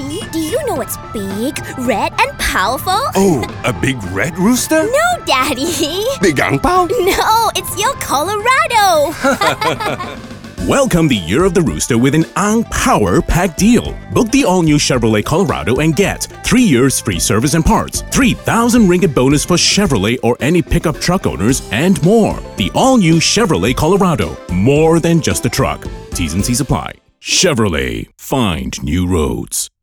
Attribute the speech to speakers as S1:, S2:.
S1: Daddy, do you know it's big, red, and powerful?
S2: Oh, a big red rooster?
S1: No, Daddy.
S2: Big ang pao?
S1: No, it's your Colorado.
S3: Welcome the Year of the Rooster with an Ang Power Pack deal. Book the all-new Chevrolet Colorado and get 3 years free service and parts, 3,000 ringgit bonus for Chevrolet or any pickup truck owners, and more. The all-new Chevrolet Colorado. More than just a truck. T's and C's apply. Chevrolet. Find new roads.